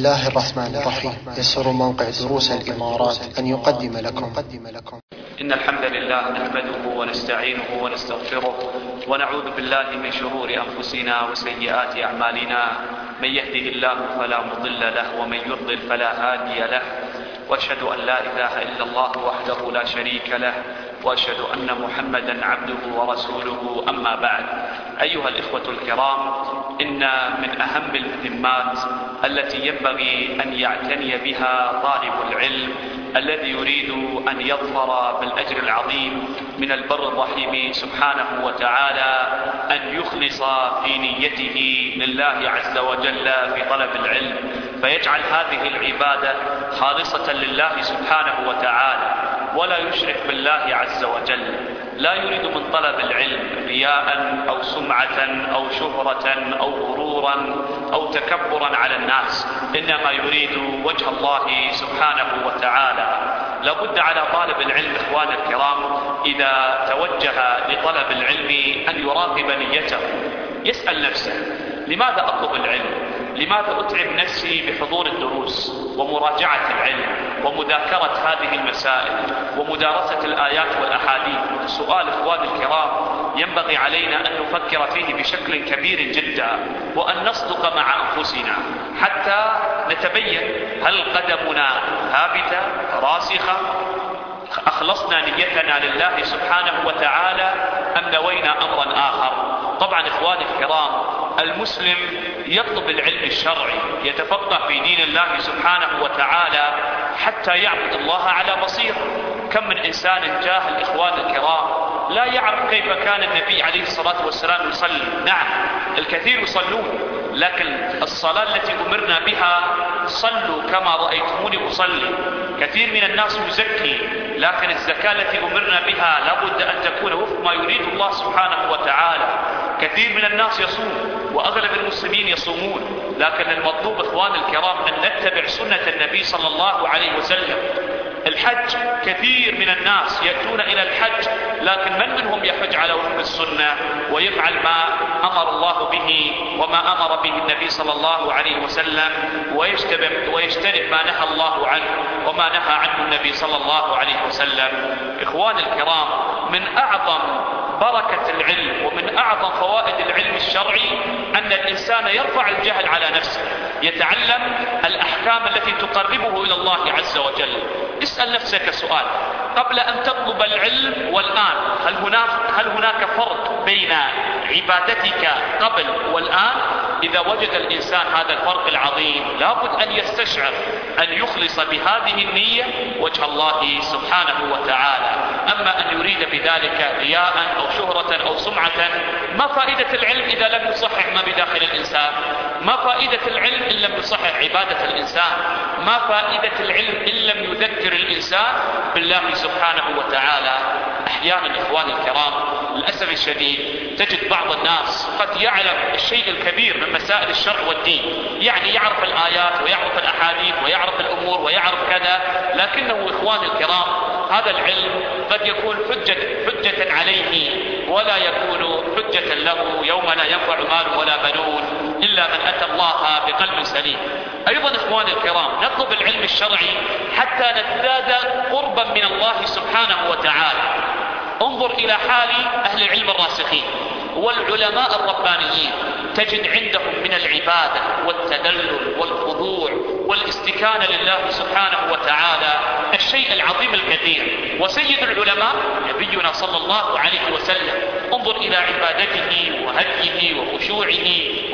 الله الرحمن الرحيم. يسر موقع دروس الإمارات أن يقدم لكم إن الحمد لله نحمده ونستعينه ونستغفره ونعوذ بالله من شرور أنفسنا وسيئات أعمالنا. من يهده الله فلا مضل له ومن يضلل فلا هادي له، وأشهد أن لا إله إلا الله وحده لا شريك له، وأشهد أن محمدا عبده ورسوله. أما بعد، أيها الإخوة الكرام، إن من أهم المهمات التي ينبغي أن يعتني بها طالب العلم الذي يريد أن يظفر بالأجر العظيم من البر الرحيم سبحانه وتعالى أن يخلص في نيته لله عز وجل في طلب العلم، فيجعل هذه العبادة خالصة لله سبحانه وتعالى ولا يشرك بالله عز وجل. لا يريد من طلب العلم رياء أو سمعة أو شهرة أو غرورا أو تكبرا على الناس، إنما يريد وجه الله سبحانه وتعالى. لابد على طالب العلم إخوان الكرام إذا توجه لطلب العلم أن يراقب نيته، يسأل نفسه: لماذا أطلب العلم؟ لماذا أتعب نفسي بحضور الدروس ومراجعة العلم ومذاكرة هذه المسائل ومدارسة الآيات والأحاديث؟ سؤال إخوان الكرام ينبغي علينا أن نفكر فيه بشكل كبير جدا، وأن نصدق مع أنفسنا حتى نتبين هل قدمنا ثابتة راسخة، أخلصنا نيتنا لله سبحانه وتعالى، أم نوينا أمرا آخر. طبعا إخواني الكرام، المسلم يطلب العلم الشرعي، يتفقه في دين الله سبحانه وتعالى حتى يعبد الله على بصيرة. كم من إنسان جاهل إخوان الكرام لا يعرف كيف كان النبي عليه الصلاة والسلام يصلي. نعم، الكثير يصلون، لكن الصلاة التي أمرنا بها صلوا كما رأيتموني أصلي. كثير من الناس يزكي، لكن الزكاة التي أمرنا بها لابد أن تكون وفق ما يريد الله سبحانه وتعالى. كثير من الناس يصوم، وأغلب المسلمين يصومون، لكن المطلوب إخوان الكرام أن نتبع سنة النبي صلى الله عليه وسلم. الحج، كثير من الناس يأتون إلى الحج، لكن من منهم يحج على وفق السنة ويفعل ما أمر الله به وما أمر به النبي صلى الله عليه وسلم، ويجتنب ما نهى الله عنه وما نهى عنه النبي صلى الله عليه وسلم. إخوان الكرام، من أعظم بركة العلم ومن أعظم فوائد العلم الشرعي أن الإنسان يرفع الجهل على نفسه، يتعلم الأحكام التي تقربه إلى الله عز وجل. اسأل نفسك سؤال: قبل أن تطلب العلم والآن هل هناك فرق بين عبادتك قبل والآن؟ إذا وجد الإنسان هذا الفرق العظيم لابد أن يستشعر أن يخلص بهذه النية وجه الله سبحانه وتعالى. أما أن يريد بذلك رياء أو شهرة أو سمعة، ما فائدة العلم إذا لم يصحح ما بداخل الإنسان؟ ما فائدة العلم إن لم يصحح عبادة الإنسان؟ ما فائدة العلم إن لم يذكر الإنسان بالله سبحانه وتعالى؟ أحيانا إخواني الكرام للأسف الشديد تجد بعض الناس قد يعلم الشيء الكبير من مسائل الشرع والدين، يعني يعرف الآيات ويعرف الأحاديث ويعرف الأمور ويعرف كذا، لكنه إخواني الكرام هذا العلم قد يكون حجة عليه ولا يكون حجة له يوم لا ينفع مال ولا بنون إلا من أتى الله بقلب سليم. أيضا إخواني الكرام نطلب العلم الشرعي حتى نزداد قربا من الله سبحانه وتعالى. انظر إلى حال أهل العلم الراسخين والعلماء الربانيين، تجد عندهم من العبادة والتذلل والخضوع والاستكانة لله سبحانه وتعالى الشيء العظيم الكثير. وسيد العلماء نبينا صلى الله عليه وسلم، انظر إلى عبادته وهديه وخشوعه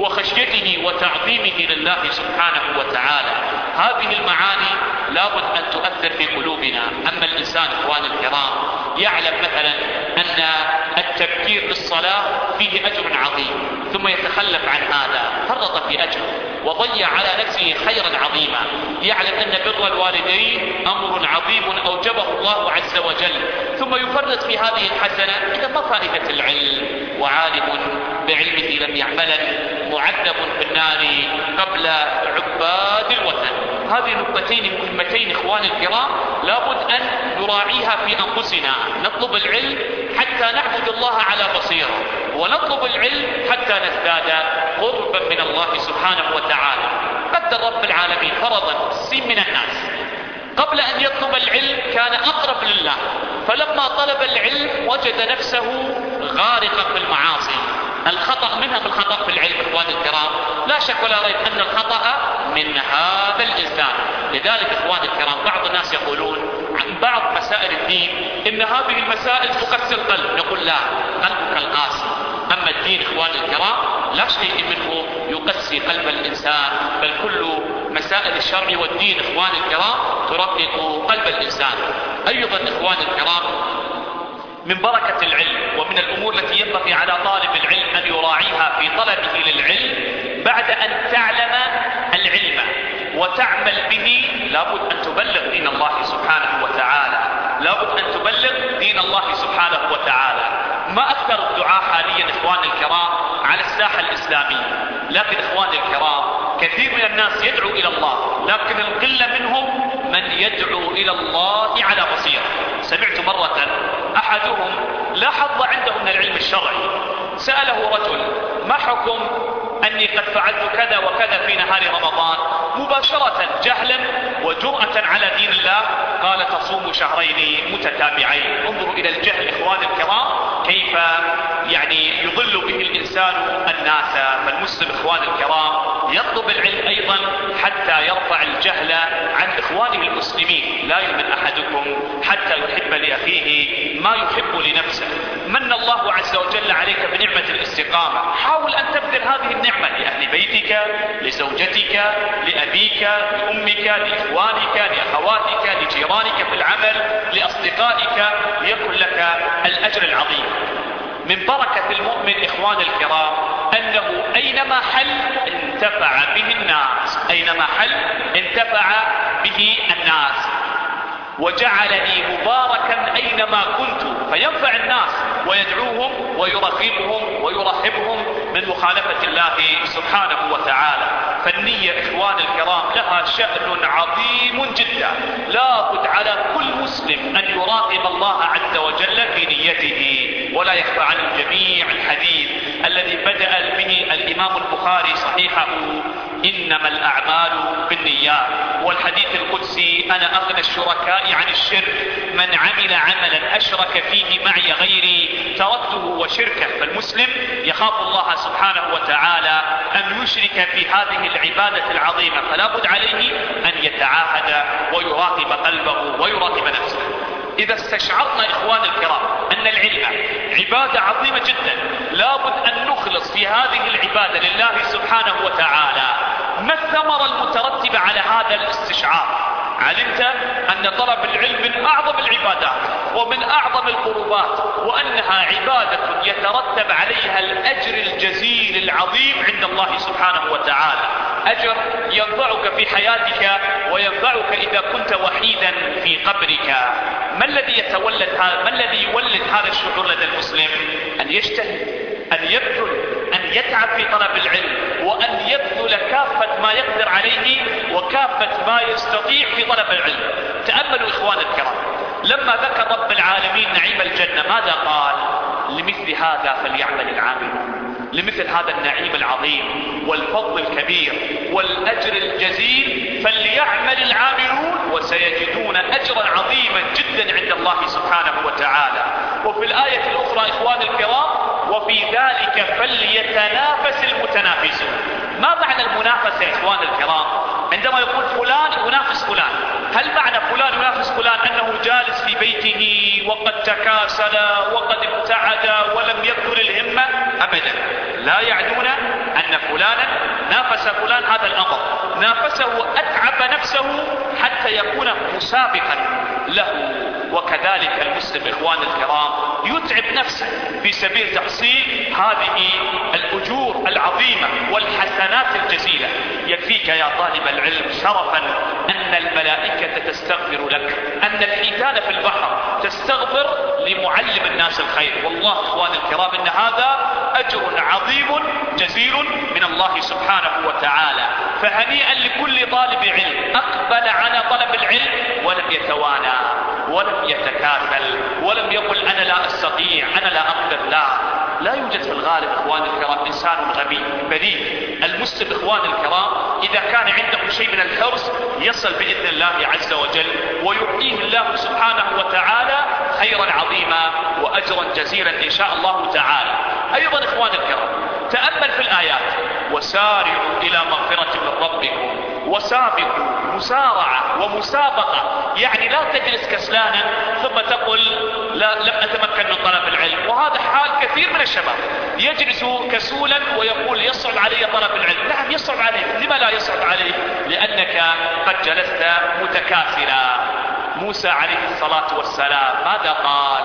وخشيته وتعظيمه لله سبحانه وتعالى. هذه المعاني لابد أن تؤثر في قلوبنا. أما الإنسان إخوان الكرام يعلم مثلا أن التبكير للصلاة فيه أجر عظيم، ثم يتخلف عن هذا، فرط في أجر وضيع على نفسه خيرا عظيما. يعلم أن بر الوالدين أمر عظيم أوجبه الله عز وجل، ثم يفرط في هذه الحسنة. إذا ما فائدة العلم؟ وعالم بعلمه لم يعمله معذب في النار قبل عباد الوثن. هذه نقطتين مهمتين إخواني الكرام لابد أن نراعيها في أنفسنا. نطلب العلم حتى نعبد الله على بصيرة، ونطلب العلم حتى نزداد قربا من الله سبحانه وتعالى. قدر رب العالمين فرضا سين من الناس قبل أن يطلب العلم كان أقرب لله، فلما طلب العلم وجد نفسه غارقا في المعاصي. الخطأ منها من الخطأ في العلم إخواني الكرام، لا شك ولا ريب أن الخطأ من هذا الإنسان. لذلك إخواني الكرام بعض الناس يقولون عن بعض مسائل الدين إن هذه المسائل تقسي القلب، نقول لا، قلبك القاسي. أما الدين إخواني الكرام لا شيء منه يقسي قلب الإنسان، بل كل مسائل الشرع والدين إخواني الكرام ترقق قلب الإنسان. أيضا إخواني الكرام من بركة العلم ومن الأمور التي ينبغي على طالب العلم أن يراعيها في طلبه للعلم بعد أن تعلم العلم وتعمل به لابد أن تبلغ دين الله سبحانه وتعالى، لابد أن تبلغ دين الله سبحانه وتعالى. ما أكثر الدعاء حاليا إخواني الكرام على الساحة الإسلامية، لكن إخواني الكرام كثير من الناس يدعو إلى الله، لكن القلة منهم من يدعو إلى الله على بصيرة. سمعت مرة أحدهم لا حظ عنده من العلم الشرعي، سأله رجل ما حكم أني قد فعلت كذا وكذا في نهار رمضان، مباشرة جهلا وجرأة على دين الله قال تصوم شهرين متتابعين. انظروا إلى الجهل إخواني الكرام كيف يعني يضل به الإنسان الناس. فالمسلم إخواني الكرام يطلب العلم أيضا حتى يرفع الجهل عن إخوانه المسلمين. لا يؤمن أحدكم حتى يحب لأخيه ما يحب لنفسه. من الله عز وجل عليك بنعمة الاستقامة، حاول أن تبذل هذه النعمة لأهل بيتك، لزوجتك، لأبيك، لأمك، لإخوانك، لأخواتك، لجيرانك في العمل، لأصدقائك، ليكن لك الأجر العظيم. من بركة المؤمن إخوان الكرام أنه أينما حل انتفع به الناس، أينما حل انتفع به الناس، وجعلني مباركا أينما كنت، فينفع الناس ويدعوهم ويرغبهم ويرحبهم من مخالفة الله سبحانه وتعالى. فالنية إخوان الكرام لها شأن عظيم جدا، لا بد على كل مسلم أن يراقب الله عز وجل في نيته. ولا يخفى عن الجميع الحديث الذي بدأ به الإمام البخاري صحيحه: إنما الأعمال بالنيات. والحديث القدسي: أنا أغنى الشركاء عن الشرك، من عمل عملا أشرك فيه معي غيري تركته وشركه. فالمسلم يخاف الله سبحانه وتعالى أن يشرك في هذه العبادة العظيمة، فلا بد عليه أن يتعاهد ويراقب قلبه ويراقب نفسه. إذا استشعرنا إخوان الكرام أن العلم عبادة عظيمة جدا، لابد أن نخلص في هذه العبادة لله سبحانه وتعالى. ما الثمرة المترتبة على هذا الاستشعار؟ علمت أن طلب العلم من أعظم العبادات ومن أعظم القربات، وأنها عبادة يترتب عليها الأجر الجزيل العظيم عند الله سبحانه وتعالى. أجر ينفعك في حياتك وينفعك إذا كنت وحيدا في قبرك. ما الذي يولد هذا الشعور لدى المسلم؟ أن يجتهد، أن يبذل، أن يتعب في طلب العلم، وأن يبذل كافة ما يقدر عليه وكافة ما يستطيع في طلب العلم. تأملوا إخوان الكرام لما ذكر رب العالمين نعيم الجنة ماذا قال؟ لمثل هذا فليعمل العاملون. لمثل هذا النعيم العظيم والفضل الكبير والأجر الجزيل فليعمل العاملون وسيجدون أجرا عظيما جدا عند الله سبحانه وتعالى. وفي الآية الأخرى إخوان الكرام: وفي ذلك فليتنافس المتنافسون. ما معنى المنافسة يا إخوان الكرام؟ عندما يقول فلان ينافس فلان، هل معنى فلان ينافس فلان أنه جالس في بيته وقد تكاسل وقد ابتعد ولم يبذل الهمة؟ أبدا، لا يعنون أن فلانا نافس فلان هذا الأمر، نافسه أتعب نفسه حتى يكون مسابقا له. وكذلك المسلم إخوان الكرام يتعب نفسه في سبيل تحصيل هذه الأجور العظيمة والحسنات الجزيلة. يكفيك يا طالب العلم شرفا أن الملائكة تستغفر لك، أن الحيتان في البحر تستغفر لمعلم الناس الخير. والله إخوان الكرام إن هذا أجر عظيم جزيل من الله سبحانه وتعالى. فهنيئا لكل طالب علم أقبل على طلب العلم ولم يتوانى ولم يتكاسل ولم يقل أنا لا أستطيع، أنا لا أقدر. لا، لا يوجد في الغالب إخوان الكرام إنسان غبي بليد. المسلم إخوان الكرام إذا كان عنده شيء من الحرص يصل بإذن الله عز وجل ويعطيه الله سبحانه وتعالى خيرا عظيما وأجرا جزيلا إن شاء الله تعالى. أيضا إخوان الكرام تأمل في الآيات: وسارعوا إلى مغفرة من ربكم وسابقوا، مسارعة ومسابقة، يعني لا تجلس كسلانا ثم تقول لا لم أتمكن من طلب العلم. وهذا حال كثير من الشباب، يجلس كسولا ويقول يصعب علي طلب العلم. نعم يصعب عليك، لما لا يصعب عليك؟ لأنك قد جلست متكاسلا. موسى عليه الصلاة والسلام ماذا قال؟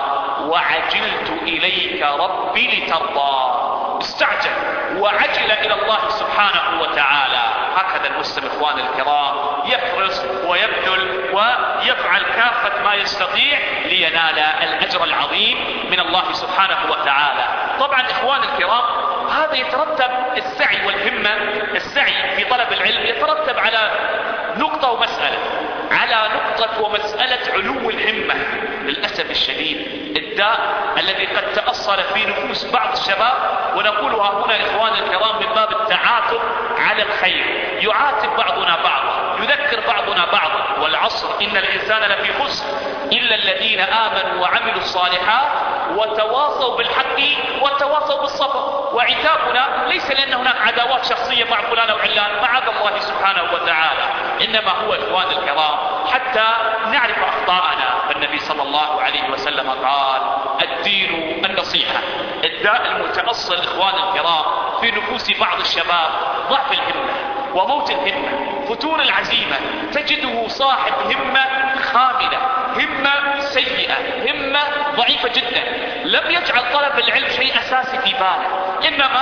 وعجلت إليك ربي لترضى. استعجل وعجل إلى الله سبحانه وتعالى. هكذا المسلم إخوان الكرام يحرص ويبذل ويفعل كافة ما يستطيع لينال الأجر العظيم من الله سبحانه وتعالى. طبعا إخوان الكرام هذا يترتب السعي والهمة، السعي في طلب العلم يترتب على نقطة ومسألة، على نقطة ومسألة علو الهمة. للأسف الشديد الداء الذي قد تأصل في نفوس بعض الشباب، ونقولها هنا إخوان الكرام من باب التعاتب على الخير، يعاتب بعضنا بعضا، يذكر بعضنا بعضا: والعصر إن الإنسان لفي خسر إلا الذين آمنوا وعملوا الصالحات وتواصوا بالحق وتواصوا بالصبر. وعتابنا ليس لأن هناك عداوات شخصية مع فلان أو علان، معاذ الله سبحانه وتعالى، إنما هو إخوان الكرام حتى نعرف أخطاءنا. فالنبي صلى الله عليه وسلم قال: الدين النصيحة. الداء المتأصل إخوان الكرام في نفوس بعض الشباب ضعف الهمة وموت الهمة، فتور العزيمة. تجده صاحب همة خاملة، همة سيئة، همة ضعيفة جدا، لم يجعل طلب العلم شيء أساسي في باله، إنما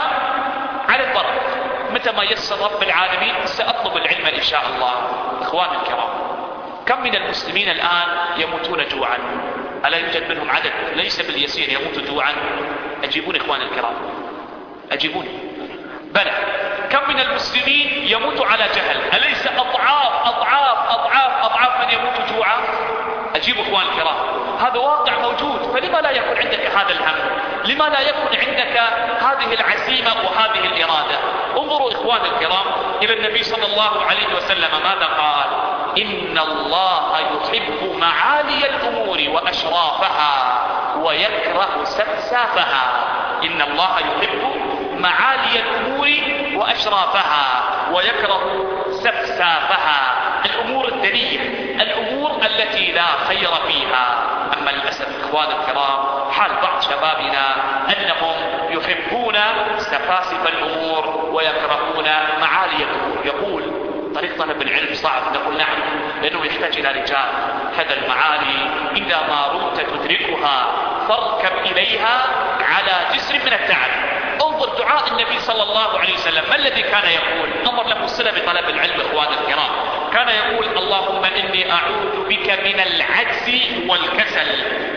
على الضرب. متى ما يسر رب العالمين سأطلب العلم إن شاء الله. إخوان الكرام كم من المسلمين الآن يموتون جوعا؟ ألا يوجد منهم عدد ليس باليسير يموت جوعا؟ أجيبوني إخوان الكرام، أجيبوني. بلى، كم من المسلمين يموت على جهل؟ أليس أضعاف أضعاف أضعاف أضعاف من يموت جوعا؟ أجيب إخوان الكرام، هذا واقع موجود. فلما لا يكون عندك هذا الهم؟ لما لا يكون عندك هذه العزيمة وهذه الإرادة؟ انظروا إخوان الكرام إلى النبي صلى الله عليه وسلم ماذا قال؟ إن الله يحب معالي الأمور وأشرافها ويكره سفسافها. إن الله يحب معالي الأمور وأشرافها ويكره سفسافها. الأمور الدنية، الأمور التي لا خير فيها. أما للأسف إخوان الكرام حال بعض شبابنا أنهم يحبون سفاسف الأمور ويكرهون معالي الأمور. يقول طريق طلب العلم صعب، نقول نعم، لأنه يحتاج إلى رجال. هذا المعالي إذا ما رمت تدركها فاركب إليها على جسر من التعب. انظر دعاء النبي صلى الله عليه وسلم، ما الذي كان يقول؟ أمر له الصلة بطلب العلم إخوان الكرام. كان يقول: اللهم إني أعوذ بك من العجز والكسل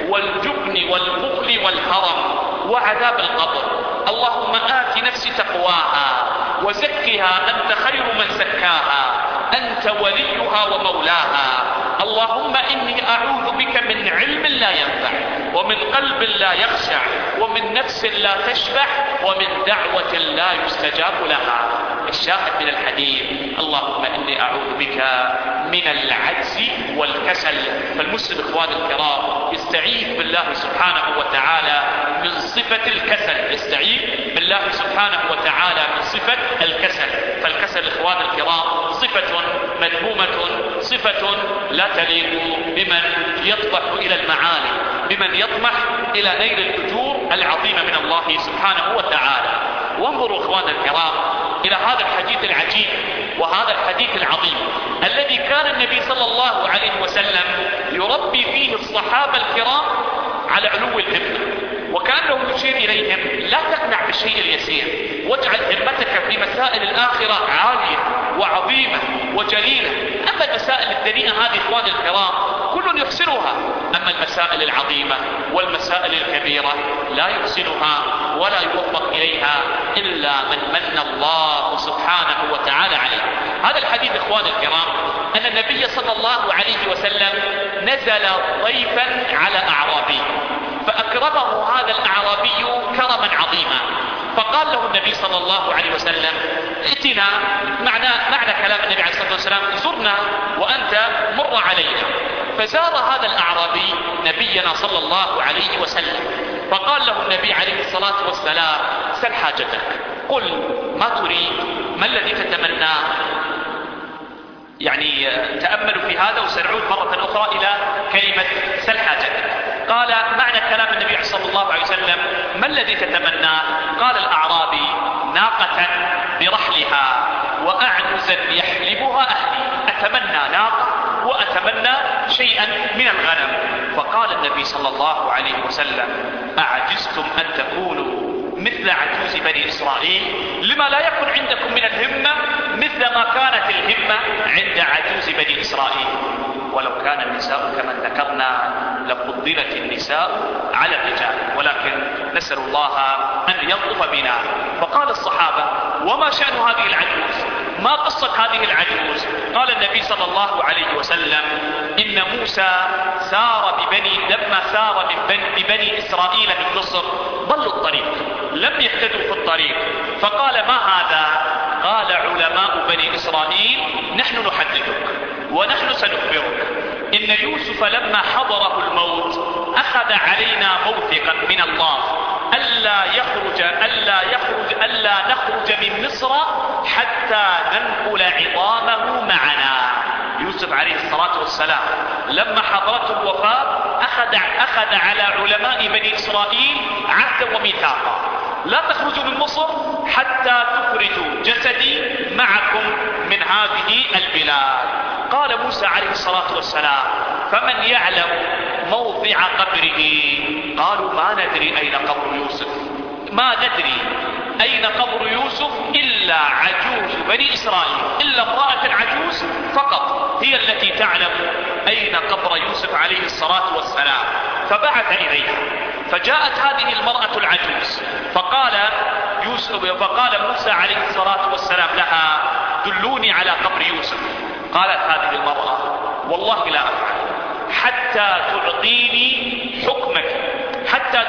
والجبن والبخل والهرم وعذاب القبر. اللهم آت نفسي تقواها وزكها أنت خير من زكاها، أنت وليها ومولاها. اللهم إني أعوذ بك من علم لا ينفع ومن قلب لا يخشع ومن نفس لا تشبع ومن دعوة لا يستجاب لها. الشاهد من الحديث: اللهم إني أعوذ بك من العجز والكسل. فالمسلم إخوان الكرام يستعيذ بالله سبحانه وتعالى من صفة الكسل، يستعيذ بالله سبحانه وتعالى من صفة الكسل. فالكسل إخوان الكرام صفة مذمومة، صفة لا تليق بمن يطمح إلى المعالي، بمن يطمح إلى نيل الأجور العظيمة من الله سبحانه وتعالى. وانظروا إخوان الكرام إلى هذا الحديث العجيب وهذا الحديث العظيم الذي كان النبي صلى الله عليه وسلم يربي فيه الصحابة الكرام على علو الهمة، وكأنه يشير إليهم: لا تقنع بالشيء اليسير، واجعل همتك في مسائل الآخرة عالية وعظيمة وجليلة. أما المسائل الدنيئة هذه إخوان الكرام كل يحسنها، أما المسائل العظيمة والمسائل الكبيرة لا يحسنها ولا يوفق إليها إلا من من الله سبحانه وتعالى عليه. هذا الحديث إخوان الكرام أن النبي صلى الله عليه وسلم نزل ضيفا على أعرابي فأكرمه هذا الأعرابي كرما عظيما، فقال له النبي صلى الله عليه وسلم ائتنا، معنى كلام النبي عليه الصلاة والسلام زرنا وأنت مر علينا. فزار هذا الأعرابي نبينا صلى الله عليه وسلم، فقال له النبي عليه الصلاة والسلام سل حاجتك، قل ما تريد، ما الذي تتمناه. يعني تأملوا في هذا وسنعود مرة أخرى إلى كلمة سل حاجتك. قال معنى كلام النبي صلى الله عليه وسلم ما الذي تتمناه؟ قال الأعرابي ناقة برحلها وأعنزا يحلبها أهلي، أتمنى ناقة وأتمنى شيئا من الغنم. فقال النبي صلى الله عليه وسلم أعجزتم أن تكونوا مثل عجوز بني إسرائيل؟ لما لا يكون عندكم من الهمة مثل ما كانت الهمة عند عجوز بني إسرائيل؟ ولو كان النساء كما ذكرنا لفضلت النساء على الرجال، ولكن نسأل الله أن يلطف بنا. فقال الصحابة وما شأن هذه العجوز؟ ما قصة هذه العجوز؟ قال النبي صلى الله عليه وسلم إن موسى لما سار ببني إسرائيل من مصر ضلوا الطريق، لم يهتدوا في الطريق، فقال ما هذا؟ قال علماء بني إسرائيل نحن نحدثك ونحن سنخبرك إن يوسف لما حضره الموت أخذ علينا موثقا من الله ألا نخرج من مصر حتى ننقل عظامه معنا. يوسف عليه الصلاة والسلام لما حضرته الوفاة أخذ على علماء بني إسرائيل عهدا وميثاقا، لا تخرجوا من مصر حتى تخرجوا جسدي معكم من هذه البلاد. قال موسى عليه الصلاة والسلام فمن يعلم موضع قبره؟ قالوا ما ندري أين قبر يوسف، ما ندري أين قبر يوسف إلا عجوز بني إسرائيل، إلا امرأة عجوز فقط هي التي تعلم أين قبر يوسف عليه الصلاة والسلام. فبعث إليها، فجاءت هذه المرأة العجوز فقال موسى عليه الصلاة والسلام لها دلوني على قبر يوسف. قالت هذه المرأة والله لا أفعل حتى تعطيني حكمك، حتى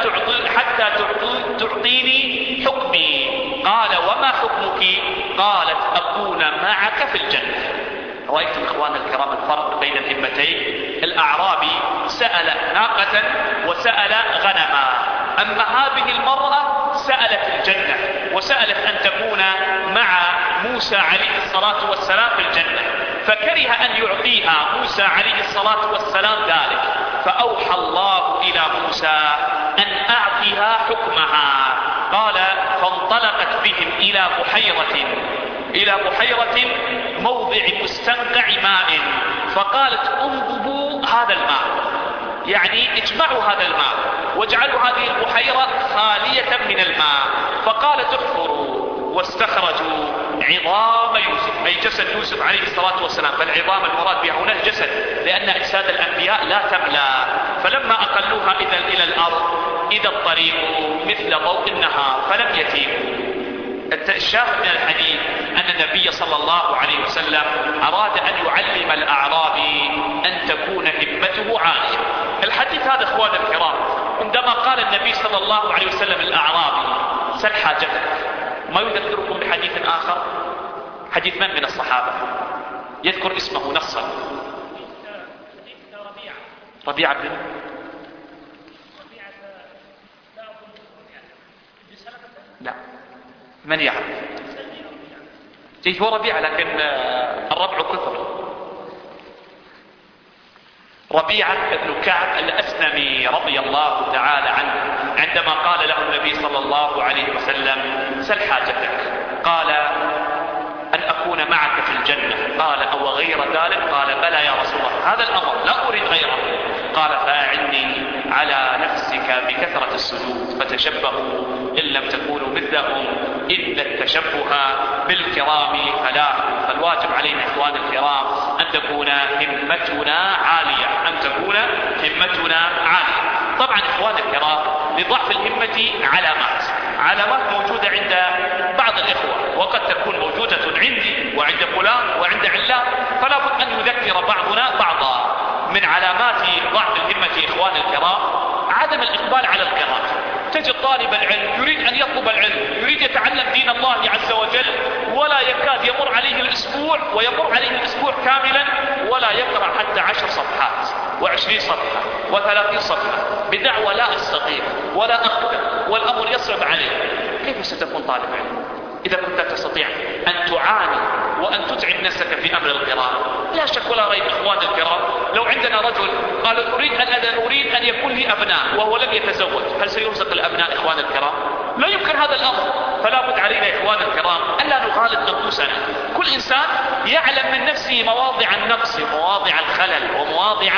تعطيني حكمي. قال وما حكمك؟ قالت أكون معك في الجنة. رأيتم إخوان الكرام الفرق بين الهمتين؟ الأعرابي سأل ناقة وسأل غنما، أما هذه المرأة سألت الجنة وسألت أن تكون مع موسى عليه الصلاة والسلام في الجنة، فكره أن يعطيها موسى عليه الصلاة والسلام ذلك، فأوحى الله إلى موسى أن أعطيها حكمها. قال فانطلقت بهم إلى بحيرة موضع مستنقع ماء، فقالت انضبوا هذا الماء، يعني اجمعوا هذا الماء واجعلوا هذه البحيرة خالية من الماء. فقالت احفروا واستخرجوا عظام يوسف، أي جسد يوسف عليه الصلاة والسلام، فالعظام المراد بها هنا الجسد لأن أجساد الأنبياء لا تملى. فلما أقلوها إلى الأرض إذا الطريق مثل ضوء النهار فلم يتيبوا. الشاهد من الحديث أن النبي صلى الله عليه وسلم أراد أن يعلم الأعرابي أن تكون همته عالية. الحديث هذا إخوان الكرام عندما قال النبي صلى الله عليه وسلم للأعرابي سل حاجتك، ما يذكركم بحديث آخر؟ حديث من الصحابة يذكر اسمه نصا؟ ربيعة بن لا، من يعرف؟ هو ربيعة لكن الربع كثر. ربيعة بن كعب الأسلمي رضي الله تعالى عنه عندما قال له النبي صلى الله عليه وسلم سل حاجتك، قال أن أكون معك في الجنة. قال أو غير ذلك؟ قال بلى يا رسول الله، هذا الأمر لا أريد غيره. قال فأعني على نفسك بكثرة السجود فتشبهوا إن لم تكونوا مثلهم إن التشبه بالكرام فلاح. فالواجب علينا إخوان الكرام أن تكون همتنا عالية، طبعا إخوان الكرام لضعف الهمة علامات موجودة عند بعض الإخوة، وقد تكون موجودة عندي وعند فلان وعند علان، فلا بد أن يذكر بعضنا بعضا من علامات ضعف الهمة إخوان الكرام عدم الإقبال على القراءة. تجد طالب العلم يريد أن يطلب العلم، يريد يتعلم دين الله عز وجل، ولا يكاد يمر عليه الأسبوع ويمر عليه الأسبوع كاملا ولا يقرأ حتى 10 صفحات و20 صفحة و30 صفحة بدعوى لا أستطيع ولا أقدر والأمر يصعب عليه. كيف ستكون طالب علم إذا كنت تستطيع أن تعاني وأن تتعب نفسك في أمر القراءة؟ لا شك ولا ريب إخوان الكرام، لو عندنا رجل قال أريد أن يكون لي أبناء وهو لم يتزوج، هل سيرزق الأبناء إخوان الكرام؟ لا يمكن هذا الأمر. فلا بد علينا إخوان الكرام ألا نغالط أنفسنا. كل إنسان يعلم من نفسه مواضع النقص ومواضع الخلل ومواضع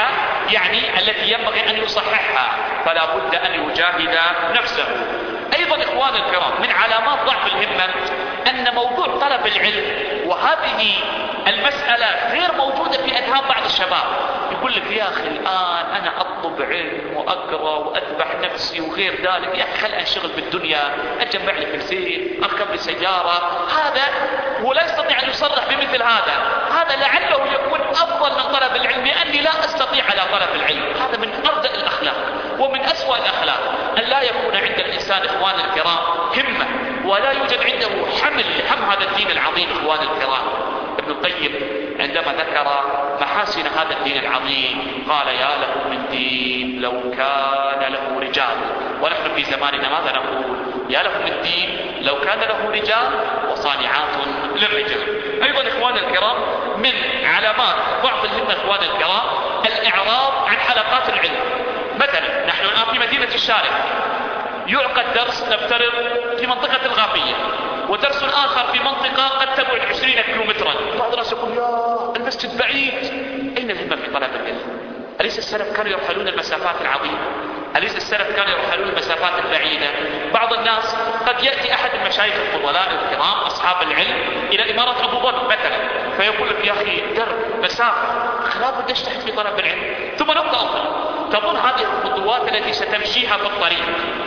التي ينبغي أن يصححها، فلا بد أن يجاهد نفسه. أيضا إخوان الكرام من علامات ضعف الهمة أن موضوع طلب العلم، وهذه المسألة غير موجودة في أذهان بعض الشباب، يقول لك يا أخي الآن أنا أطلب علم وأقرأ وأذبح نفسي وغير ذلك، يا أخي خل أنشغل بالدنيا، أجمع لي فلسين، أركب لي سيارة. هذا ولا يستطيع أن يصرح بمثل هذا لعله يكون أفضل من طلب العلم لأني لا أستطيع على طلب العلم. هذا من أردأ الأخلاق ومن أسوأ الأخلاق أن لا يكون عند الإنسان إخوان الكرام همة ولا يوجد عنده حمل لهم هذا الدين العظيم. إخوان الكرام ابن القيم عندما ذكر محاسن هذا الدين العظيم قال يا له من دين لو كان له رجال. ونحن في زماننا ماذا نقول؟ يا له من دين لو كان له رجال وصانعات للرجال. أيضا إخوان الكرام من علامات ضعف الهمة إخوان الكرام الإعراض عن حلقات العلم. مثلا نحن الآن في مدينة الشارع يعقد درس نفترض في منطقة الغافية، ودرس آخر في منطقة قد تبعد 20 كيلومترا. بعض الناس يقول يا المسجد بعيد. أين الهمة في طلب العلم؟ أليس السلف كانوا يرحلون المسافات العظيمة؟ أليس السلف كانوا يرحلون المسافات البعيدة؟ بعض الناس قد يأتي أحد المشايخ الفضلاء الكرام أصحاب العلم إلى إمارة أبو ظبي مثلا، فيقول لك يا أخي درب مسافة لا بد تجتهد في طلب العلم. ثم نقطة أخرى، تظن هذه الخطوات التي ستمشيها في الطريق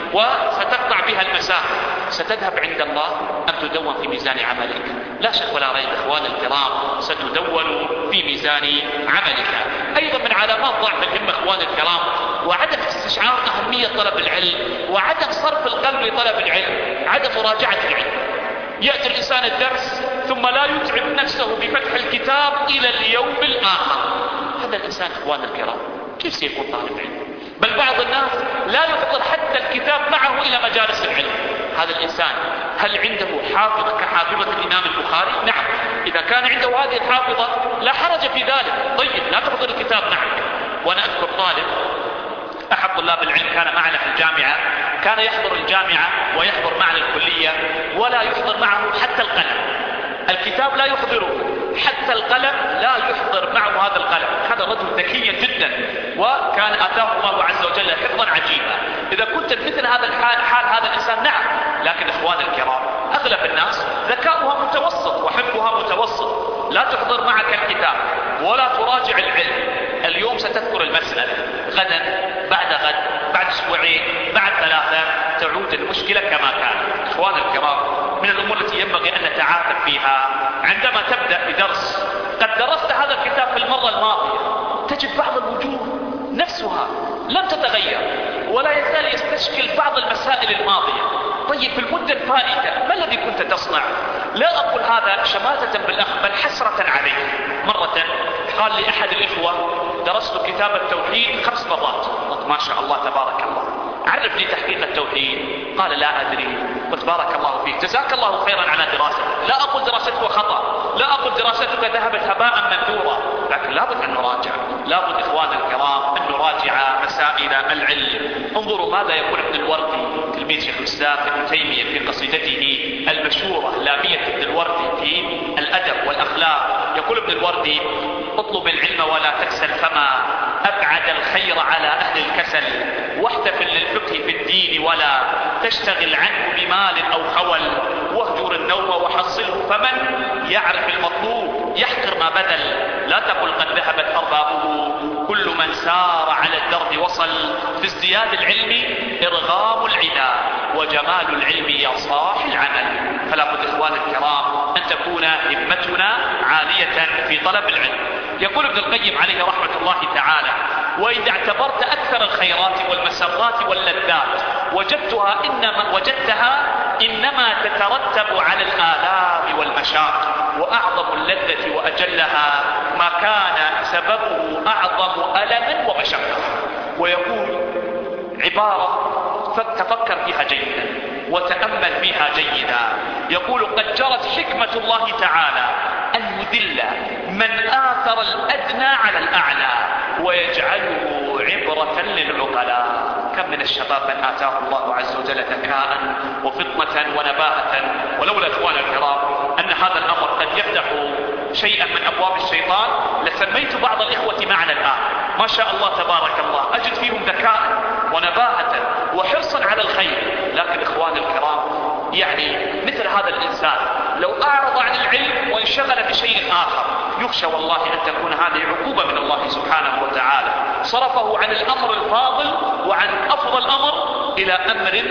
وستقطع بها المسافة ستذهب عند الله أم تدون في ميزان عملك؟ لا شك ولا ريب إخوان الكرام ستدون في ميزان عملك. أيضا من علامات ضعف الهمة إخوان الكرام وعدم استشعار أهمية طلب العلم وعدم صرف القلب لطلب العلم، عدم مراجعة العلم. يأتي الإنسان الدرس ثم لا يتعب نفسه بفتح الكتاب إلى اليوم الآخر. هذا الإنسان إخوان الكرام كيف سيكون طالب علم؟ بل بعض الناس لا يحضر حتى الكتاب معه إلى مجالس العلم. هذا الإنسان هل عنده حافظة كحافظة الإمام البخاري؟ نعم، إذا كان عنده هذه الحافظة لا حرج في ذلك. طيب لا تحضر الكتاب معك. وأنا أذكر طالب أحد طلاب العلم كان معنا في الجامعة، كان يحضر الجامعة ويحضر معنا الكلية ولا يحضر معه حتى القلم. الكتاب لا يحضره، حتى القلم لا يحضر معه هذا القلم. هذا الرجل ذكيا جدا وكان آتاه الله عز وجل حفظا عجيبا. إذا كنت مثل هذا حال هذا الإنسان نعم، لكن إخوان الكرام أغلب الناس ذكاؤها متوسط وحفظها متوسط. لا تحضر معك الكتاب ولا تراجع العلم. اليوم ستذكر المسألة، غدا بعد غد بعد أسبوعين بعد 3 تعود المشكلة كما كانت. إخوان الكرام من الأمور التي ينبغي أن نتعاقب فيها عندما تبدأ بدرس قد درست هذا الكتاب في المرة الماضية تجد بعض الوجوه نفسها لم تتغير ولا يزال يستشكل بعض المسائل الماضية. طيب في المدة الفائتة ما الذي كنت تصنع؟ لا أقول هذا شماتة بالأخ بل حسرة عليه. مرة قال لي أحد الإخوة درست كتاب التوحيد 5 مرات. قلت ما شاء الله تبارك الله، عرف لي تحقيق التوحيد. قال لا أدري. قلت بارك الله فيك، جزاك الله خيرا على دراستك. لا أقول دراستك خطأ، لا أقول دراستك ذهبت هباء منثورا، لكن لابد أن نراجع. لابد إخوان الكرام أن نراجع مسائل العلم. انظروا ماذا يقول ابن الوردي تلميذ شيخ الإسلام ابن تيمية في قصيدته المشهورة لامية ابن الوردي في الأدب والأخلاق. يقول ابن الوردي اطلب العلم ولا تكسل، فما أبعد الخير على أهل الكسل، واحتفل للفقه في الدين ولا تشتغل عنه بمال أو خول، واهجر النوم وحصله، فمن يعرف المطلوب يحقر ما بذل، لا تقل قد ذهبت أربابه، كل من سار على الدرب وصل، في ازدياد العلم إرغام العدا، وجمال العلم يا صاح العمل. فلا بد إخوان الكرام أن تكون همتنا عالية في طلب العلم. يقول ابن القيم عليه رحمة الله تعالى وإذا اعتبرت أكثر الخيرات والمسرات واللذات وجدتها إنما تترتب على الآلام والمشاق، وأعظم اللذة وأجلها ما كان سببه أعظم ألم ومشقة. ويقول عبارة تفكر فيها جيدا وتأمل فيها جيدا، يقول: قد جرت حكمة الله تعالى أن يذل من آثر الأدنى على الأعلى ويجعله عبرة للعقلاء. كم من الشباب من آتاه الله عز وجل ذكاء وفطنة ونباهة، ولولا إخوان الكرام أن هذا الأمر قد يفتح شيئا من أبواب الشيطان لسميت بعض الإخوة معنا الآن ما شاء الله تبارك الله أجد فيهم ذكاء ونباهة وحرصا على الخير. لكن إخوان الكرام يعني مثل هذا الإنسان لو أعرض عن العلم وانشغل بشيء آخر يخشى والله أن تكون هذه عقوبة من الله سبحانه وتعالى، صرفه عن الأمر الفاضل وعن أفضل أمر إلى أمر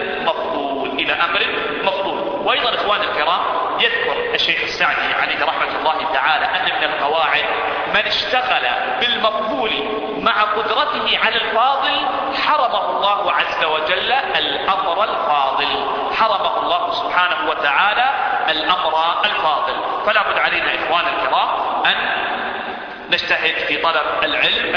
مفضول. وأيضا إخوان الكرام يذكر الشيخ السعدي عليه رحمة الله تعالى أن من القواعد: من اشتغل بالمقبول مع قدرته على الفاضل حرمه الله عز وجل الأمر الفاضل، حرمه الله سبحانه وتعالى الأمر الفاضل. فلا بد علينا إخوان الكرام أن نجتهد في طلب العلم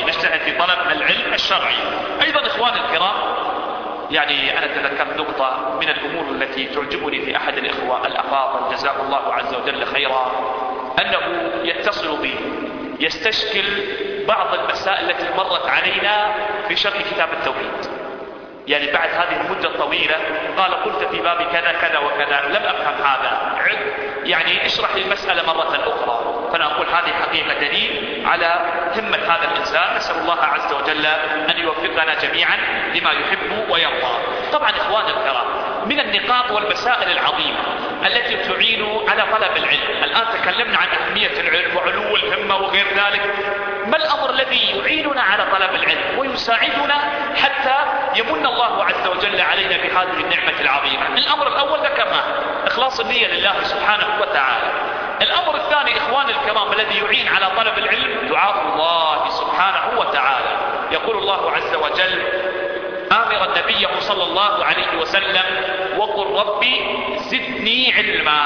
الشرعي، أيضا إخوان الكرام يعني أنا تذكرت نقطة من الأمور التي تعجبني في أحد الإخوة الأفاضل جزاه الله عز وجل خيرا، أنه يتصل بي يستشكل بعض المسائل التي مرت علينا في شرح كتاب التوحيد. يعني بعد هذه المدة الطويلة قال: قلت في باب كذا كذا وكذا لم أفهم هذا، يعني اشرح لي المسألة مرة أخرى. فأنا أقول هذه حقيقة دليل على همة هذا الإنسان. نسأل الله عز وجل أن يوفقنا جميعا لما يحب ويرضى. طبعا إخوان الكرام من النقاط والمسائل العظيمة التي تعين على طلب العلم، الآن تكلمنا عن أهمية العلم وعلو الهمة وغير ذلك، ما الأمر الذي يعيننا على طلب العلم ويساعدنا حتى يمن الله عز وجل علينا بهذه النعمة العظيمة؟ الأمر الأول ذكرناه: إخلاص النية لله سبحانه وتعالى. الأمر الثاني إخوان الكرام الذي يعين على طلب العلم دعاء الله سبحانه وتعالى. يقول الله عز وجل آمرا نبيه صلى الله عليه وسلم: وقل ربي زدني علما.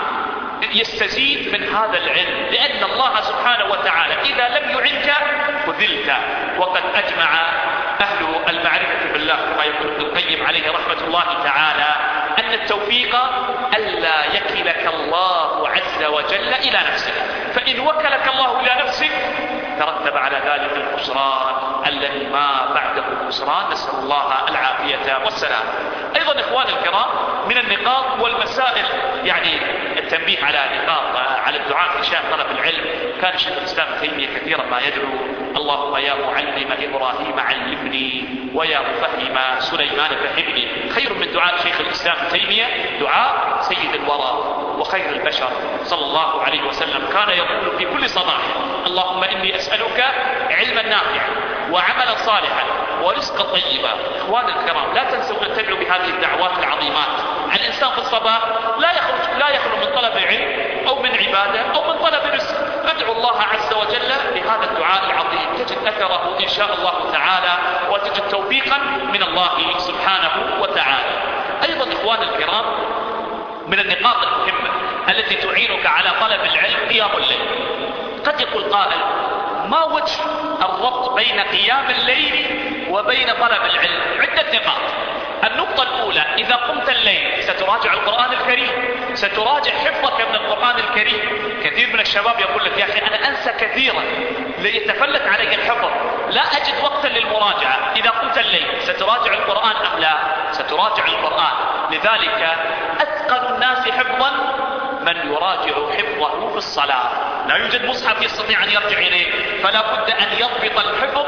يستزيد من هذا العلم، لأن الله سبحانه وتعالى إذا لم يعنك خذلت. وقد أجمع أهل المعرفة بالله كما يقول ابن القيم عليه رحمة الله تعالى أن التوفيق ألا يكلك الله عز وجل إلى نفسك، فإن وكلك الله إلى نفسك ترتب على ذلك الخسران الذي ما بعده خسران، نسأل الله العافية والسلام. أيضا إخوان الكرام من النقاط والمسائل يعني التنبيه على نقاط على الدعاء في شأن طلب العلم. كان شيخ الإسلام ابن تيمية كثيرا ما يدعو: اللهم يا معلم إبراهيم علمني ويا مفهم سليمان فهمني. خير من دعاء شيخ الإسلام ابن تيمية دعاء سيد الورى وخير البشر صلى الله عليه وسلم، كان يقول في كل صباح: اللهم إني أسألك علما نافعا وعملا صالحا ورزقا طيبا. إخوان الكرام لا تنسوا أن تدعوا بهذه الدعوات العظيمات. الإنسان في الصباح لا يخلو من طلب علم أو من عبادة أو من طلب رزق. ادعوا الله عز وجل بهذا الدعاء العظيم تجد أثره إن شاء الله تعالى، وتجد توفيقا من الله سبحانه وتعالى. أيضا إخوان الكرام من النقاط المهمة التي تعينك على طلب العلم قيام الليل. قد يقول قائل: ما وجه الربط بين قيام الليل وبين طلب العلم؟ عدة نقاط. النقطة الأولى: إذا قمت الليل ستراجع القرآن الكريم، ستراجع حفظك من القرآن الكريم. كثير من الشباب يقول لك: يا أخي أنا أنسى كثيرا، ليتفلت علي الحفظ، لا أجد وقتا للمراجعة. إذا قمت الليل ستراجع القرآن أم لا؟ ستراجع القرآن. لذلك أثقل الناس حفظا من يراجع حفظه في الصلاة. لا يوجد مصحف يستطيع أن يرجع إليه، فلا بد أن يضبط الحفظ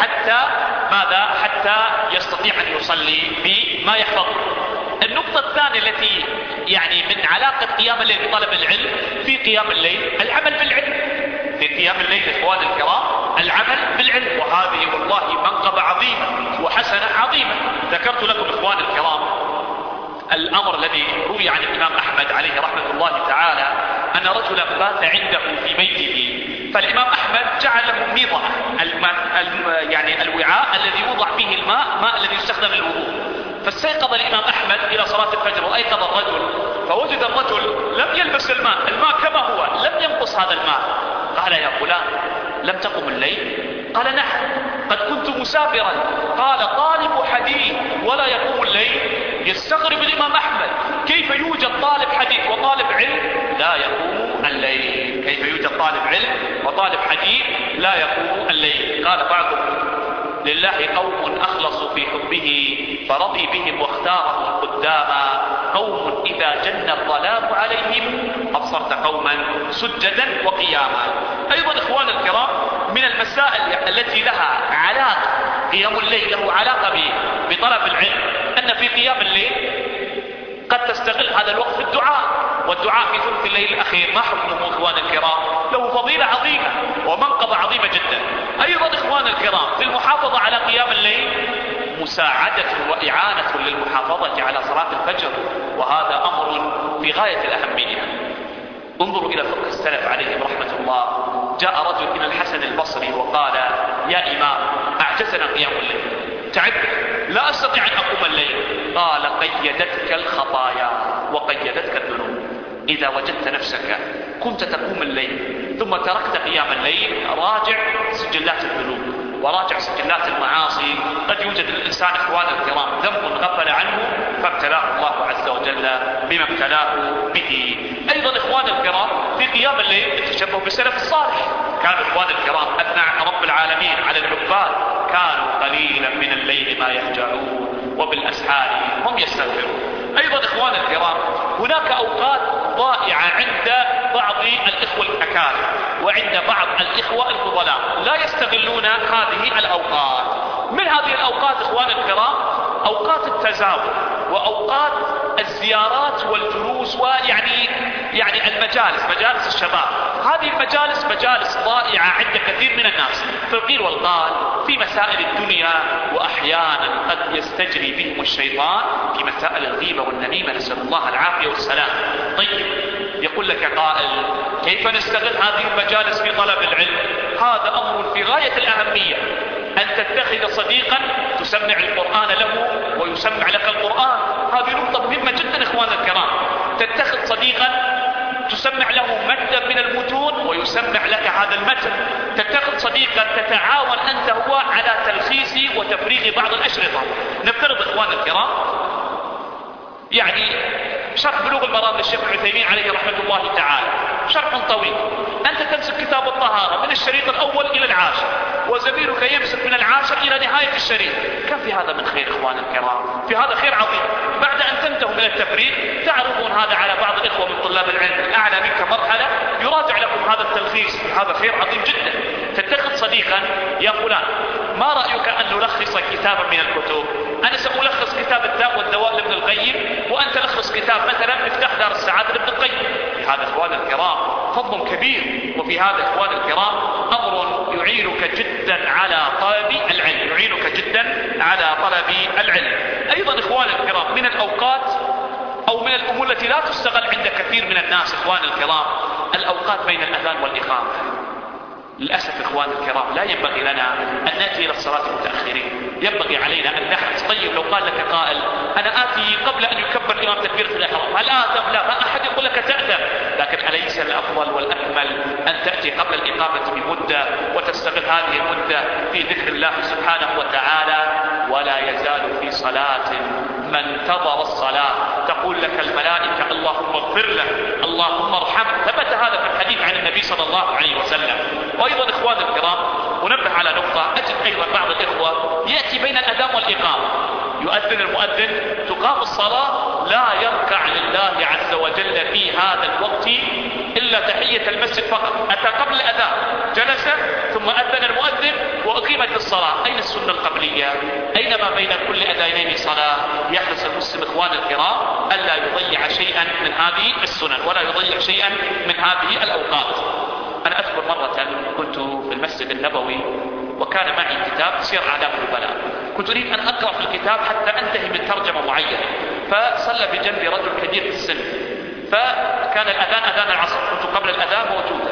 حتى يستطيع أن يصلي بما يحفظ. النقطة الثانية التي يعني من علاقة قيام الليل بطلب العلم في قيام الليل العمل بالعلم. في قيام الليل إخوان الكرام العمل بالعلم، وهذه والله منقبة عظيمة وحسنة عظيمة. ذكرت لكم إخوان الكرام الأمر الذي روي عن الإمام أحمد عليه رحمة الله تعالى أن رجلا بات عنده في بيته فالإمام أحمد جعل له ميضة، يعني الوعاء الذي يوضع فيه الماء الذي يستخدم للوضوء. فاستيقظ الإمام أحمد إلى صلاة الفجر وأيقظ الرجل، فوجد الرجل لم يلبس الماء كما هو، لم ينقص هذا الماء. قال: يا فلان، لم تقم الليل؟ قال: نعم، قد كنت مسافرا. قال: طالب حديث ولا يقوم الليل؟ يستغرب الإمام أحمد كيف يوجد طالب حديث وطالب علم لا يقوم الليل، كيف يوجد طالب علم وطالب حديث لا يقوم الليل. قال بعضهم: لله قوم أخلصوا في حبه فرضي بهم واختارهم قداما، قوم إذا جن الظلام عليهم أبصرت قوما سجدا وقياما. أيضا إخوان الكرام، من المسائل التي لها علاقة، قيام الليل له علاقة بطلب العلم، أن في قيام الليل قد تستغل هذا الوقت في الدعاء، والدعاء في ثلث الليل الأخير ما حكمه إخوان الكرام؟ له فضيلة عظيمة ومنقبة عظيمة جدا. أيضا إخوان الكرام، في المحافظة على قيام الليل مساعدة وإعانة للمحافظة على صلاة الفجر، وهذا أمر في غاية الأهمية. انظروا إلى فقه السلف عليهم رحمة الله. جاء رجل إلى الحسن البصري وقال: يا إمام، أعجزنا قيام الليل، تعبت، لا أستطيع أن أقوم الليل. قال: قيدتك الخطايا وقيدتك الذنوب. إذا وجدت نفسك كنت تقوم الليل ثم تركت قيام الليل، راجع سجلات الذنوب وراجع سجلات المعاصي. قد يوجد الإنسان إخوان الكرام ذنب غفل عنه فابتلاه الله عز وجل بما ابتلاه به. أيضا إخوان الكرام، في قيام الليل التشبه بالسلف الصالح. كان إخوان الكرام أثنى رب العالمين على العباد: كانوا قليلا من الليل ما يهجعون وبالأسحار هم يستغفرون. أيضا إخوان الكرام، هناك أوقات ضائعة عند بعض الإخوة الأكارم وعند بعض الإخوة الفضلاء لا يستغلون هذه الأوقات. من هذه الأوقات إخوان الكرام أوقات التزاور وأوقات الزيارات والجلوس، يعني المجالس، مجالس الشباب. هذه المجالس مجالس ضائعة عند كثير من الناس في القيل والقال في مسائل الدنيا، وأحيانا قد يستجري بهم الشيطان في مسائل الغيبة والنميمة، نسأل الله العافية والسلام. طيب، يقول لك قائل: كيف نستغل هذه المجالس في طلب العلم؟ هذا أمر في غاية الأهمية، أن تتخذ صديقا تسمع القرآن له ويسمع لك القرآن. هذه نقطة مهمة جدا إخوان الكرام. تتخذ صديقا تسمع له متنا من المتون ويسمع لك هذا المتن. تتخذ صديقا تتعاون أنت هو على تلخيص وتفريغ بعض الأشرطة. نفترض إخوان الكرام شرح بلوغ المرام للشيخ العثيمين عليه رحمة الله تعالى، شرح طويل. أنت تمسك كتاب الطهارة من الشريط الأول إلى العاشر، وزميلك يمسك من العاشر إلى نهاية الشريط. كم في هذا من خير إخوان الكرام؟ في هذا خير عظيم. بعد أن تنتهوا من التفريغ تعرضون هذا على بعض الإخوة من طلاب العلم الأعلى منك مرحلة، يراجع لكم هذا التلخيص. هذا خير عظيم جدا. تتخذ صديقا: يا فلان، ما رأيك أن نلخص كتابا من الكتب؟ أنا سألخص كتاب الداء والدواء لابن القيم، وأنت لخص كتاب مثلا مفتاح دار السعادة لابن القيم. هذا إخوان الكرام فضل كبير، وفي هذا إخوان الكرام أمر يعينك جدا على طلب العلم، يعينك جدا على طلب العلم. أيضا إخوان الكرام، من الأوقات أو من الأمور التي لا تستغل عند كثير من الناس إخوان الكرام الأوقات بين الأذان والإقامة. للأسف إخوان الكرام لا ينبغي لنا أن نأتي إلى الصلاة متأخرين، ينبغي علينا أن نحرص. طيب، لو قال لك قائل: أنا آتي قبل أن يكبر الإمام تكبيرة الإحرام، هل آثم؟ لا، ما أحد يقول لك تأثم، لكن أليس الأفضل والأكمل أن تأتي قبل الإقامة بمدة وتستغل هذه المدة في ذكر الله سبحانه وتعالى؟ ولا يزال في صلاة من انتظر الصلاة تقول لك الملائكة: اللهم اغفر له، اللهم ارحمه. ثبت هذا في الحديث عن النبي صلى الله عليه وسلم. وأيضا إخوان الكرام، ونبه على نقطة. أجد أيضا بعض الإخوة يأتي بين الأذان والإقامة، يؤذن المؤذن، تقام الصلاة، لا يركع لله عز وجل في هذا الوقت إلا تحية المسجد فقط. أتى قبل الأذان، جلس، ثم أذن المؤذن وأقيمت الصلاة. أين السنة القبلية؟ أين ما بين كل أذانين صلاة؟ يحرص المسلم إخوان الكرام ألا يضيع شيئا من هذه السنن ولا يضيع شيئا من هذه الأوقات. أنا أذكر مرة كنت في المسجد النبوي وكان معي كتاب سير أعلام النبلاء، كنت أريد أن أقرأ في الكتاب حتى أنتهي من ترجمة معينة، فصلى بجنبي رجل كبير في السن، فكان الأذان أذان العصر، كنت قبل الأذان موجودا،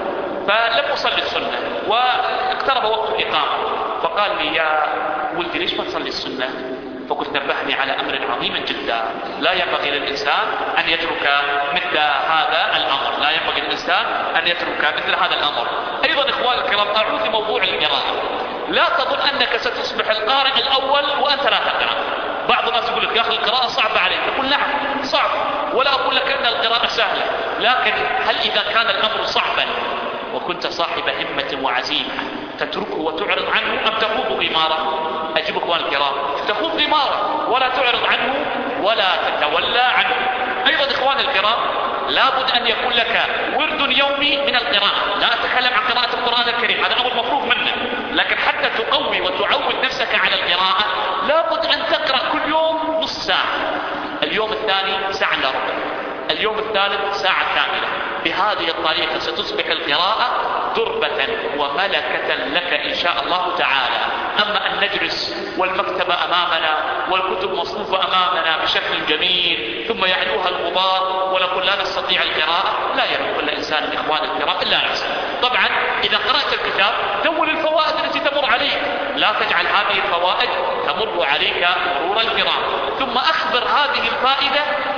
فلم أصلي السنة واقترب وقت الإقامة، فقال لي يا ولدي ليش ما تصلي السنة؟ فقلت نبهني على أمر عظيم جدا، لا ينبغي للإنسان أن يترك مثل هذا الأمر، لا ينبغي للإنسان أن يترك مثل هذا الأمر. أيضا إخواني الكرام، أعود لموضوع القراءة. لا تظن أنك ستصبح القارئ الأول وأنت لا تقرأ. بعض الناس يقول لك يا أخي القراءة صعبة عليك، أقول نعم صعب، ولا أقول لك أن القراءة سهلة، لكن هل إذا كان الأمر صعبا وكنت صاحب همة وعزيمة تتركه وتعرض عنه أم تخوض غمارة؟ أجيب إخوان الكرام، تخوض غمارة ولا تعرض عنه ولا تتولى عنه. أيضا إخوان الكرام، لابد أن يكون لك ورد يومي من القراءة. لا أتكلم عن قراءة القرآن الكريم، هذا أمر مفروغ منه، لكن حتى تقوي وتعود نفسك على القراءة لابد أن تقرأ كل يوم نص ساعة، اليوم الثاني ساعة إلا ربع، اليوم الثالث ساعة كاملة. بهذه الطريقة ستصبح القراءة دربة وملكة لك إن شاء الله تعالى. أما أن نجلس والمكتبة أمامنا والكتب مصفوفة أمامنا بشكل جميل ثم يعلوها الغبار ونقول لا نستطيع القراءة، لا يملك كل إنسان من إخوان الكرام إلا نفسه. طبعا إذا قرأت الكتاب دون الفوائد التي تمر عليك، لا تجعل هذه الفوائد تمر عليك مرور الكرام، ثم أخبر هذه الفائدة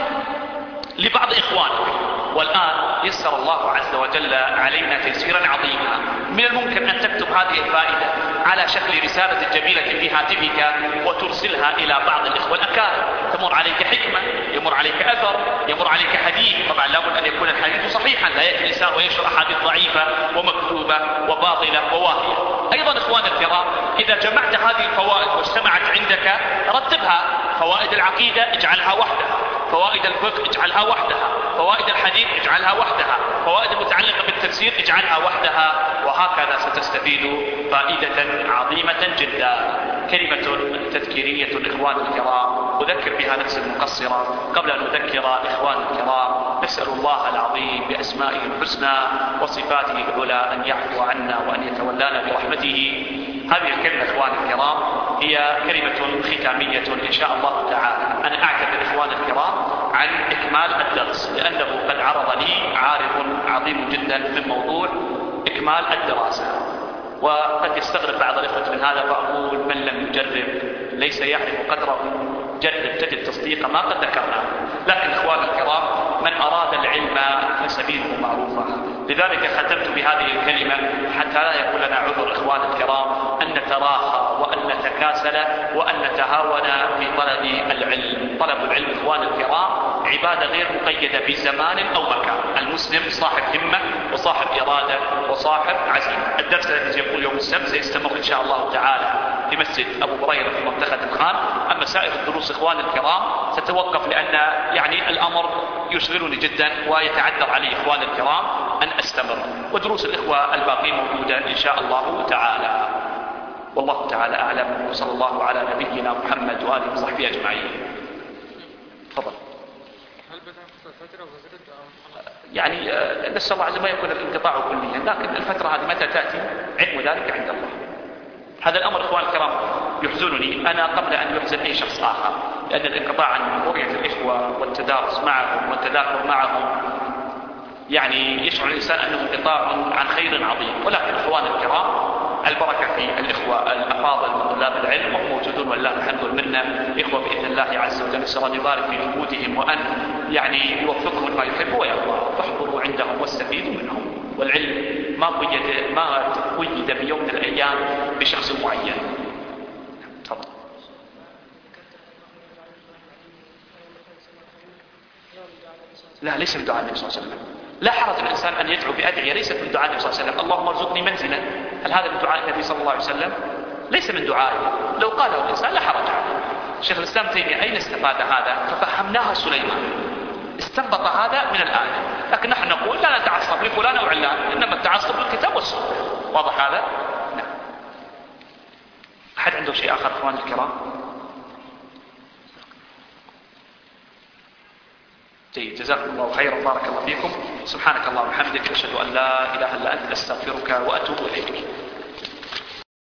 لبعض إخوانك. والآن يسر الله عز وجل علينا تيسيرا عظيما، من الممكن أن تكتب هذه الفائدة على شكل رسالة جميلة في هاتفك وترسلها إلى بعض الإخوة الأكارم، تمر عليك حكمة، يمر عليك أثر، يمر عليك حديث. طبعا لابد أن يكون الحديث صحيحا، لا يأتي الإنسان وينشر أحاديث ضعيفة ومكذوبة وباطلة وواهية. أيضا إخوان الكرام، إذا جمعت هذه الفوائد واجتمعت عندك رتبها، فوائد العقيدة اجعلها وحدها، فوائد الفقه اجعلها وحدها، فوائد الحديث اجعلها وحدها، فوائد المتعلقة بالتفسير اجعلها وحدها، وهكذا ستستفيد فائدة عظيمة جدا. كلمة تذكيرية إخوان الكرام أذكر بها نفسي المقصرة قبل أن أذكر إخوان الكرام. نسأل الله العظيم بأسمائه الحسنى وصفاته العلى أن يعفو عنا وأن يتولانا برحمته. هذه الكلمة إخوان الكرام هي كلمة ختامية إن شاء الله تعالى. أنا أعتذر إخوان الكرام عن إكمال الدرس لأنه قد عرض لي عارض عظيم جدا من موضوع إكمال الدراسة، وقد يستغرب بعض الإخوة من هذا، فأقول من لم يجرب ليس يعرف قدره، جرب تجد تصديق ما قد ذكرناه. لكن إخوان الكرام، من أراد العلم فسبيله معروفة. لذلك ختمت بهذه الكلمة حتى لا يكون لنا عذر إخوان الكرام أن نتراخى وأن نتكاسل وأن نتهاون في طلب العلم. طلب العلم إخوان الكرام عبادة غير مقيدة بزمان أو مكان. المسلم صاحب همة وصاحب إرادة وصاحب عزيمة. الدرس الذي سيكون يوم السبت سيستمر إن شاء الله تعالى في مسجد أبو هريرة في منطقة الخان. أما سائر الدروس إخوان الكرام ستتوقف لأن يعني الأمر يشغلني جدا ويتعذر علي إخوان الكرام أن أستمر، ودروس الإخوة الباقين موجودة إن شاء الله تعالى. والله تعالى أعلم، وصلى الله على نبينا محمد وآله وصحبه أجمعين. تفضل. هل بتنقص الفترة وفترة يعني نسأل الله عز وجل ما يكون الانقطاع كليا، لكن الفترة هذه متى تأتي علم ذلك عند الله. هذا الأمر إخوان الكرام يحزنني أنا قبل أن يحزن أي شخص آخر، لأن الانقطاع عن رؤية الإخوة والتدارس معهم والتذاكر معهم يعني يشعر الإنسان أنه انقطاع عن خير عظيم. ولكن إخوان الكرام البركة في الإخوة الأفاضل من طلاب العلم وهم موجودون والله الحمد منا إخوة بإذن الله عز وجل. نسأل الله يبارك في جهودهم وأن يعني يوفقهم لما يحب ويرضى. فاحضروا عندهم واستفيدوا منهم. والعلم ما قيد بيوم من الأيام بشخص معين. تفضل. لا، ليس من دعاء النبي صلى الله عليه وسلم. لا حرج الإنسان أن يدعو بأدعية ليست من دعاء النبي صلى الله عليه وسلم. اللهم ارزقني منزلا، هل هذا من دعاء النبي صلى الله عليه وسلم؟ ليس من دعائه. لو قاله الإنسان لا حرج عليه. شيخ الإسلام تيمية أين استفاد هذا؟ ففهمناها سليمان، استنبط هذا من الآية. لكن نحن نقول لا نتعصب لفلان أو علان، إنما التعصب للكتاب والسنة. واضح هذا؟ نعم. أحد عنده شيء آخر إخواني الكرام؟ جيد، جزاكم الله خيرا، بارك الله فيكم. سبحانك اللهم وبحمدك، أشهد أن لا إله إلا أنت، أستغفرك وأتوب إليك.